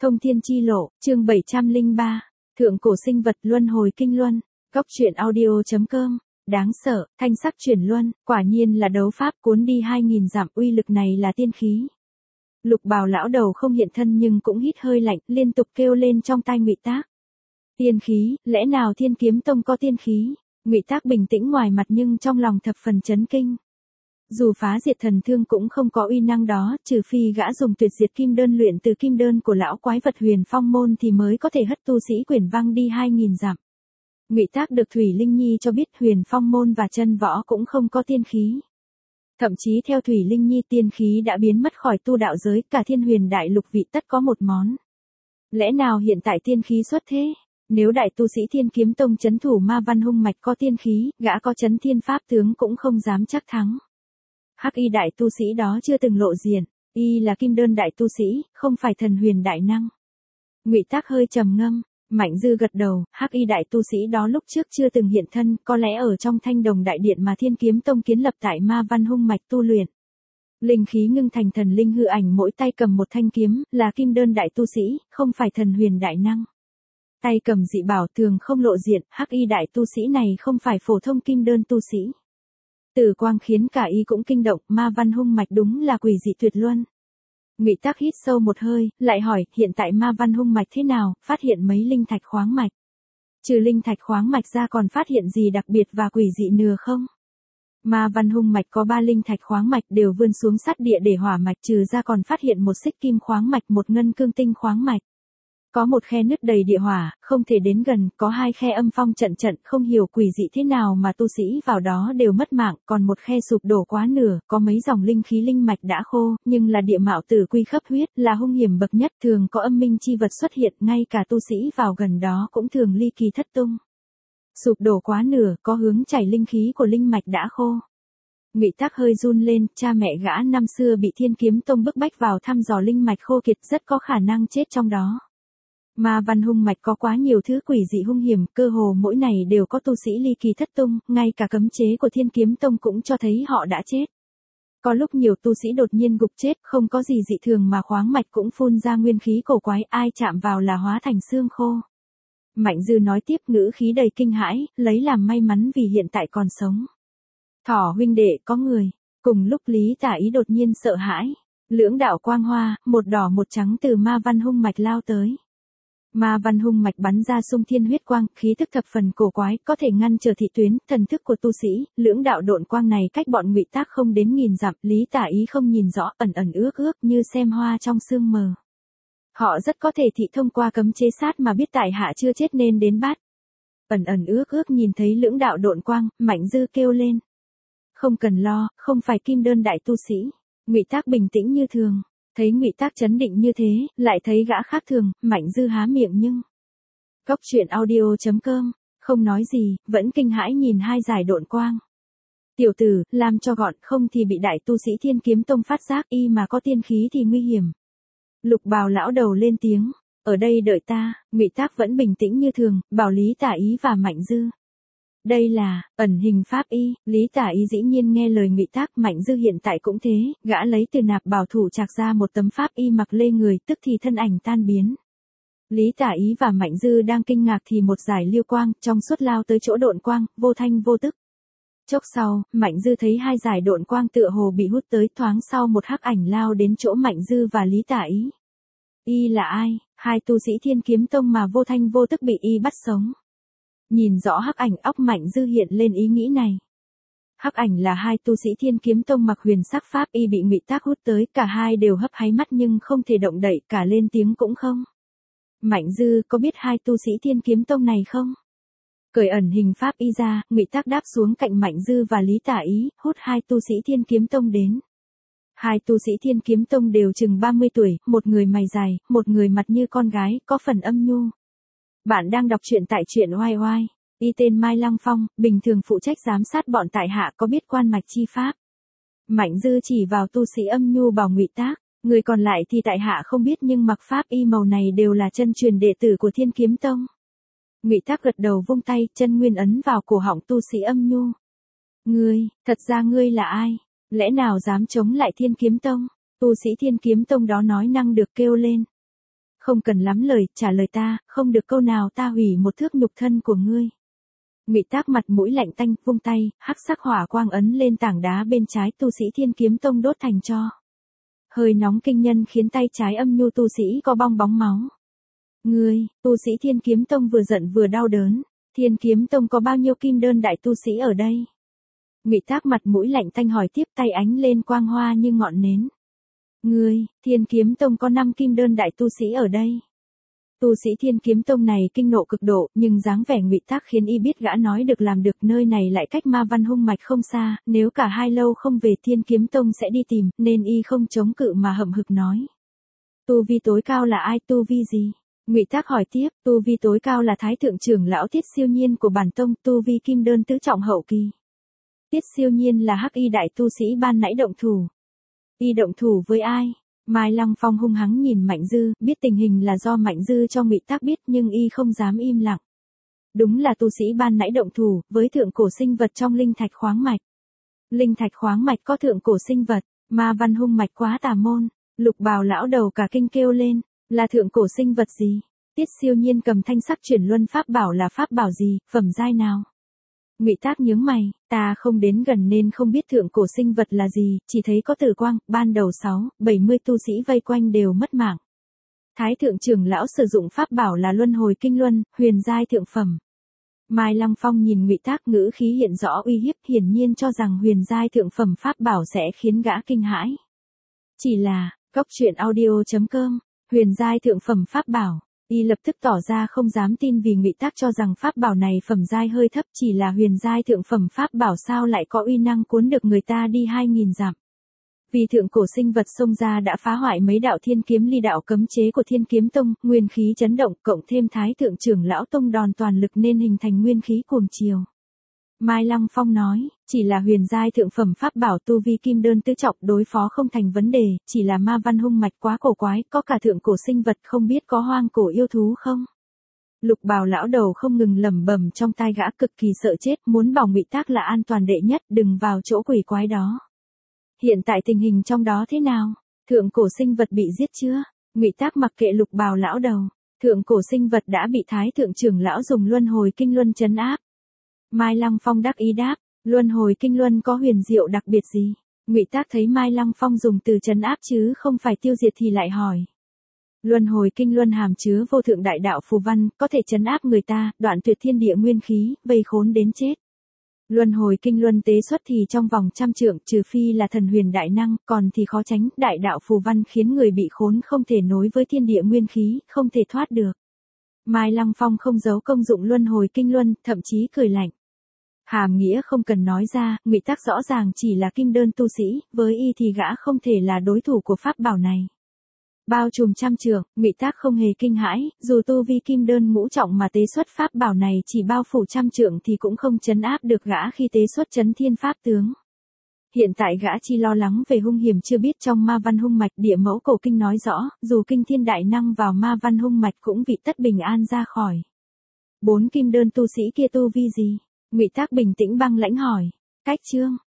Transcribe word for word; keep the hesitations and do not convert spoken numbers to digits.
Thông Thiên Chi Lộ, chương bảy trăm lẻ ba, Thượng cổ sinh vật luân hồi kinh luân, góc truyện audio.com, đáng sợ, thanh sắc chuyển luân, quả nhiên là đấu pháp cuốn đi hai nghìn dặm, uy lực này là tiên khí. Lục Bào lão đầu không hiện thân nhưng cũng hít hơi lạnh, liên tục kêu lên trong tai Ngụy Tác. Tiên khí, lẽ nào Thiên Kiếm Tông có tiên khí? Ngụy Tác bình tĩnh ngoài mặt nhưng trong lòng thập phần chấn kinh. Dù phá diệt thần thương cũng không có uy năng đó, trừ phi gã dùng tuyệt diệt kim đơn luyện từ kim đơn của lão quái vật Huyền Phong môn thì mới có thể hất tu sĩ quyển văng đi hai nghìn dặm. Ngụy Tác được Thủy Linh Nhi cho biết Huyền Phong môn và chân võ cũng không có tiên khí. Thậm chí theo Thủy Linh Nhi tiên khí đã biến mất khỏi tu đạo giới, cả thiên huyền đại lục vị tất có một món. Lẽ nào hiện tại tiên khí xuất thế? Nếu đại tu sĩ Thiên Kiếm Tông chấn thủ Ma Văn Hung Mạch có tiên khí, gã có chấn thiên pháp tướng cũng không dám chắc thắng. Hắc y đại tu sĩ đó chưa từng lộ diện, y là kim đơn đại tu sĩ, không phải thần huyền đại năng. Ngụy Tác hơi trầm ngâm, Mạnh Dư gật đầu, hắc y đại tu sĩ đó lúc trước chưa từng hiện thân, có lẽ ở trong Thanh Đồng đại điện mà Thiên Kiếm Tông kiến lập tại Ma Văn Hung Mạch tu luyện. Linh khí ngưng thành thần linh hư ảnh, mỗi tay cầm một thanh kiếm, là kim đơn đại tu sĩ, không phải thần huyền đại năng. Tay cầm dị bảo thường không lộ diện, hắc y đại tu sĩ này không phải phổ thông kim đơn tu sĩ. Tử quang khiến cả y cũng kinh động, Ma Văn Hung Mạch đúng là quỷ dị tuyệt luân. Ngụy Tác hít sâu một hơi, lại hỏi, hiện tại Ma Văn Hung Mạch thế nào, phát hiện mấy linh thạch khoáng mạch. Trừ linh thạch khoáng mạch ra còn phát hiện gì đặc biệt và quỷ dị nữa không? Ma Văn Hung Mạch có ba linh thạch khoáng mạch đều vươn xuống sát địa để hỏa mạch, trừ ra còn phát hiện một xích kim khoáng mạch, một ngân cương tinh khoáng mạch. Có một khe nứt đầy địa hỏa, không thể đến gần, có hai khe âm phong trận trận, không hiểu quỷ dị thế nào mà tu sĩ vào đó đều mất mạng, còn một khe sụp đổ quá nửa, có mấy dòng linh khí linh mạch đã khô, nhưng là địa mạo tử quy khắp huyết, là hung hiểm bậc nhất, thường có âm minh chi vật xuất hiện, ngay cả tu sĩ vào gần đó cũng thường ly kỳ thất tung. Sụp đổ quá nửa, có hướng chảy linh khí của linh mạch đã khô. Ngụy Tác hơi run lên, cha mẹ gã năm xưa bị Thiên Kiếm Tông bức bách vào thăm dò linh mạch khô kiệt, rất có khả năng chết trong đó. Ma Văn Hung Mạch có quá nhiều thứ quỷ dị hung hiểm, cơ hồ mỗi ngày đều có tu sĩ ly kỳ thất tung, ngay cả cấm chế của Thiên Kiếm Tông cũng cho thấy họ đã chết. Có lúc nhiều tu sĩ đột nhiên gục chết, không có gì dị thường mà khoáng mạch cũng phun ra nguyên khí cổ quái, ai chạm vào là hóa thành xương khô. Mạnh Dư nói tiếp, ngữ khí đầy kinh hãi, lấy làm may mắn vì hiện tại còn sống. Thỏ huynh đệ, có người. Cùng lúc Lý Tả Ý đột nhiên sợ hãi. Lưỡng đạo quang hoa, một đỏ một trắng từ Ma Văn Hung Mạch lao tới. Ma Văn Hung Mạch bắn ra xung thiên huyết quang, khí tức thập phần cổ quái, có thể ngăn trở thị tuyến, thần thức của tu sĩ, lưỡng đạo độn quang này cách bọn Ngụy Tác không đến nghìn dặm, Lý Tả Ý không nhìn rõ, ẩn ẩn ước ước như xem hoa trong sương mờ. Họ rất có thể thị thông qua cấm chế sát mà biết tại hạ chưa chết nên đến bắt. Ẩn ẩn ước ước nhìn thấy lưỡng đạo độn quang, Mạnh Dư kêu lên. Không cần lo, không phải kim đơn đại tu sĩ. Ngụy Tác bình tĩnh như thường. Thấy Ngụy Tác chấn định như thế, lại thấy gã khác thường, Mạnh Dư há miệng nhưng. Góc truyện audio.com, không nói gì, vẫn kinh hãi nhìn hai dải độn quang. Tiểu tử, làm cho gọn, không thì bị đại tu sĩ Thiên Kiếm Tông phát giác, y mà có tiên khí thì nguy hiểm. Lục Bào lão đầu lên tiếng, ở đây đợi ta. Ngụy Tác vẫn bình tĩnh như thường, bảo Lý Tả Ý và Mạnh Dư. Đây là ẩn hình pháp y. Lý Tả Ý dĩ nhiên nghe lời Ngụy Tác, Mạnh Dư hiện tại cũng thế, gã lấy từ nạp bảo thủ trạc ra một tấm pháp y mặc lê người, tức thì thân ảnh tan biến. Lý Tả Ý và Mạnh Dư đang kinh ngạc thì một dải liêu quang trong suốt lao tới chỗ độn quang, vô thanh vô tức. Chốc sau, Mạnh Dư thấy hai dải độn quang tựa hồ bị hút tới, thoáng sau một hắc ảnh lao đến chỗ Mạnh Dư và Lý Tả Ý. Y là ai? Hai tu sĩ Thiên Kiếm Tông mà vô thanh vô tức bị y bắt sống. Nhìn rõ hắc ảnh, óc Mạnh Dư hiện lên ý nghĩ này. Hắc ảnh là hai tu sĩ Thiên Kiếm Tông mặc huyền sắc pháp y bị Ngụy Tác hút tới, cả hai đều hấp háy mắt nhưng không thể động đậy, cả lên tiếng cũng không. Mạnh Dư có biết hai tu sĩ Thiên Kiếm Tông này không? Cởi ẩn hình pháp y ra, Ngụy Tác đáp xuống cạnh Mạnh Dư và Lý Tả Ý, hút hai tu sĩ Thiên Kiếm Tông đến. Hai tu sĩ Thiên Kiếm Tông đều chừng ba mươi tuổi, một người mày dài, một người mặt như con gái, có phần âm nhu. Bạn đang đọc truyện tại truyện oai oai. Y tên Mai Lăng Phong, bình thường phụ trách giám sát bọn tại hạ, có biết quan mạch chi pháp. Mạnh Dư chỉ vào tu sĩ âm nhu bảo Ngụy Tác, người còn lại thì tại hạ không biết nhưng mặc pháp y màu này đều là chân truyền đệ tử của Thiên Kiếm Tông. Ngụy Tác gật đầu vung tay, chân nguyên ấn vào cổ họng tu sĩ âm nhu. Ngươi, thật ra ngươi là ai? Lẽ nào dám chống lại Thiên Kiếm Tông? Tu sĩ Thiên Kiếm Tông đó nói năng được kêu lên. Không cần lắm lời, trả lời ta, không được câu nào ta hủy một thước nhục thân của ngươi. Ngụy Tác mặt mũi lạnh tanh, vung tay, hắc sắc hỏa quang ấn lên tảng đá bên trái, tu sĩ Thiên Kiếm Tông đốt thành tro. Hơi nóng kinh nhân khiến tay trái âm nhu tu sĩ có bong bóng máu. Ngươi, tu sĩ Thiên Kiếm Tông vừa giận vừa đau đớn. Thiên Kiếm Tông có bao nhiêu kim đơn đại tu sĩ ở đây? Ngụy Tác mặt mũi lạnh tanh hỏi tiếp, tay ánh lên quang hoa như ngọn nến. Ngươi, Thiên Kiếm Tông có năm kim đơn đại tu sĩ ở đây. Tu sĩ Thiên Kiếm Tông này kinh nộ cực độ, nhưng dáng vẻ Ngụy Tác khiến y biết gã nói được làm được, nơi này lại cách Ma Văn hung mạch không xa, nếu cả hai lâu không về Thiên Kiếm Tông sẽ đi tìm, nên y không chống cự mà hậm hực nói. Tu vi tối cao là ai, tu vi gì? Ngụy Tác hỏi tiếp, tu vi tối cao là Thái thượng trưởng lão Tiết Siêu Nhiên của bản tông, tu vi kim đơn tứ trọng hậu kỳ. Tiết Siêu Nhiên là hắc y đại tu sĩ ban nãy động thủ. Y động thủ với ai? Mai Lăng Phong hung hăng nhìn Mạnh Dư, biết tình hình là do Mạnh Dư cho Ngụy Tác biết nhưng y không dám im lặng. Đúng là tu sĩ ban nãy động thủ, với thượng cổ sinh vật trong linh thạch khoáng mạch. Linh thạch khoáng mạch có thượng cổ sinh vật, Ma Văn hung mạch quá tà môn. Lục Bào lão đầu cả kinh kêu lên, là thượng cổ sinh vật gì? Tiết Siêu Nhiên cầm thanh sắc chuyển luân pháp bảo là pháp bảo gì, phẩm giai nào? Ngụy Tác nhướng mày, ta không đến gần nên không biết thượng cổ sinh vật là gì, chỉ thấy có tử quang, ban đầu sáu, bảy mươi tu sĩ vây quanh đều mất mạng. Thái thượng trưởng lão sử dụng pháp bảo là luân hồi kinh luân, huyền giai thượng phẩm. Mai Lăng Phong nhìn Ngụy Tác, ngữ khí hiện rõ uy hiếp, hiển nhiên cho rằng huyền giai thượng phẩm pháp bảo sẽ khiến gã kinh hãi. Chỉ là, Góc truyện audio chấm com, huyền giai thượng phẩm pháp bảo. Y lập tức tỏ ra không dám tin vì Ngụy Tác cho rằng pháp bảo này phẩm giai hơi thấp, chỉ là huyền giai thượng phẩm pháp bảo sao lại có uy năng cuốn được người ta đi hai nghìn dặm. Vì thượng cổ sinh vật xông ra đã phá hoại mấy đạo thiên kiếm ly đạo cấm chế của Thiên Kiếm Tông, nguyên khí chấn động, cộng thêm Thái thượng trưởng lão tông đòn toàn lực nên hình thành nguyên khí cuồng chiều. Mai Lăng Phong nói, chỉ là huyền giai thượng phẩm pháp bảo tu vi kim đơn tứ trọng đối phó không thành vấn đề, chỉ là Ma Văn hung mạch quá cổ quái, có cả thượng cổ sinh vật không biết có hoang cổ yêu thú không? Lục Bào lão đầu không ngừng lẩm bẩm trong tai gã, cực kỳ sợ chết, muốn bảo Ngụy Tác là an toàn đệ nhất, đừng vào chỗ quỷ quái đó. Hiện tại tình hình trong đó thế nào? Thượng cổ sinh vật bị giết chưa? Ngụy Tác mặc kệ Lục Bào lão đầu, thượng cổ sinh vật đã bị Thái thượng trưởng lão dùng luân hồi kinh luân trấn áp. Mai Lăng Phong đắc ý đáp, luân hồi kinh luân có huyền diệu đặc biệt gì? Ngụy Tác thấy Mai Lăng Phong dùng từ trấn áp chứ không phải tiêu diệt thì lại hỏi. Luân hồi kinh luân hàm chứa vô thượng đại đạo phù văn, có thể trấn áp người ta, đoạn tuyệt thiên địa nguyên khí, vây khốn đến chết. Luân hồi kinh luân tế xuất thì trong vòng trăm trượng, trừ phi là thần huyền đại năng, còn thì khó tránh, đại đạo phù văn khiến người bị khốn không thể nối với thiên địa nguyên khí, không thể thoát được. Mai Lăng Phong không giấu công dụng luân hồi kinh luân, thậm chí cười lạnh. Hàm nghĩa không cần nói ra, Ngụy Tác rõ ràng chỉ là kim đơn tu sĩ, với y thì gã không thể là đối thủ của pháp bảo này. Bao trùm trăm trượng, Ngụy Tác không hề kinh hãi, dù tu vi kim đơn ngũ trọng mà tế xuất pháp bảo này chỉ bao phủ trăm trượng thì cũng không trấn áp được gã khi tế xuất chấn thiên pháp tướng. Hiện tại gã chỉ lo lắng về hung hiểm chưa biết trong Ma Văn hung mạch. Địa mẫu cổ kinh nói rõ, dù kinh thiên đại năng vào Ma Văn hung mạch cũng vị tất bình an ra khỏi. Bốn kim đơn tu sĩ kia tu vi gì? Ngụy Tác bình tĩnh băng lãnh hỏi. Cách chương